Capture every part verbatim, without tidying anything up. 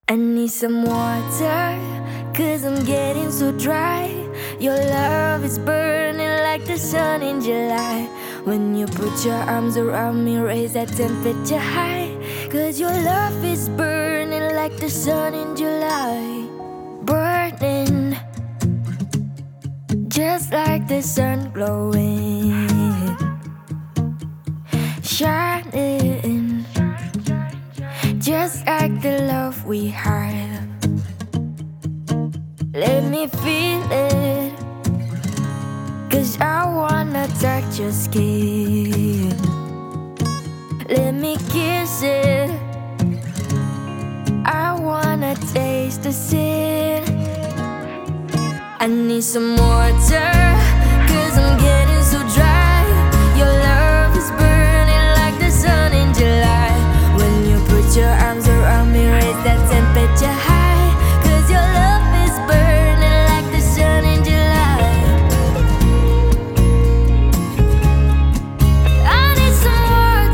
I need some water, cause I'm getting so dry. Your love is burning like the sun in July. When you put your arms around me, raise that temperature high. Cause your love is burning like the sun in July. Burning, just like the sun glowing. Shining, just like the love we have. Let me feel it, cause I wanna touch your skin. Let me kiss it, I wanna taste the sin. I need some water, cause I'm getting so dry. Your love is burning like the sun in July. When you put your arms around me, raise that temperature high. Cause your love is burning like the sun in July. I need some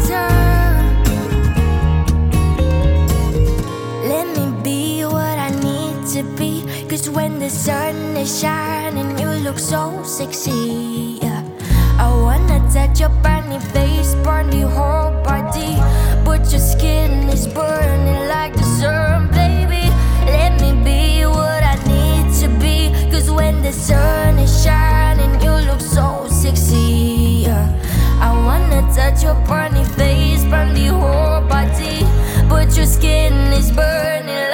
water. Let me be what I need to be. Cause when the sun is shining, you look so sexy, yeah. I wanna touch your bunny face, burn the whole body. But your skin is burning like the sun, baby. Let me be what I need to be. Cause when the sun is shining, you look so sexy, yeah. I wanna touch your bunny face, burn the whole body. But your skin is burning